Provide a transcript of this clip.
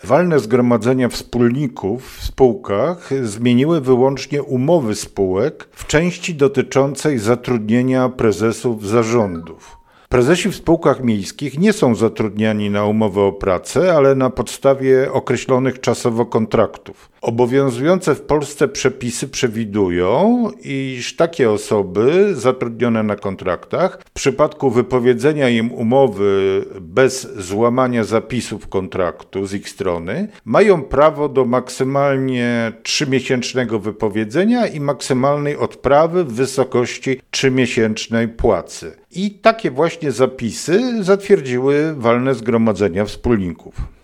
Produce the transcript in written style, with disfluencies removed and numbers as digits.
Walne zgromadzenia wspólników w spółkach zmieniły wyłącznie umowy spółek w części dotyczącej zatrudnienia prezesów zarządów. Prezesi w spółkach miejskich nie są zatrudniani na umowę o pracę, ale na podstawie określonych czasowo kontraktów. Obowiązujące w Polsce przepisy przewidują, iż takie osoby zatrudnione na kontraktach w przypadku wypowiedzenia im umowy bez złamania zapisów kontraktu z ich strony mają prawo do maksymalnie 3-miesięcznego wypowiedzenia i maksymalnej odprawy w wysokości 3-miesięcznej płacy. I takie właśnie zapisy zatwierdziły walne zgromadzenia wspólników.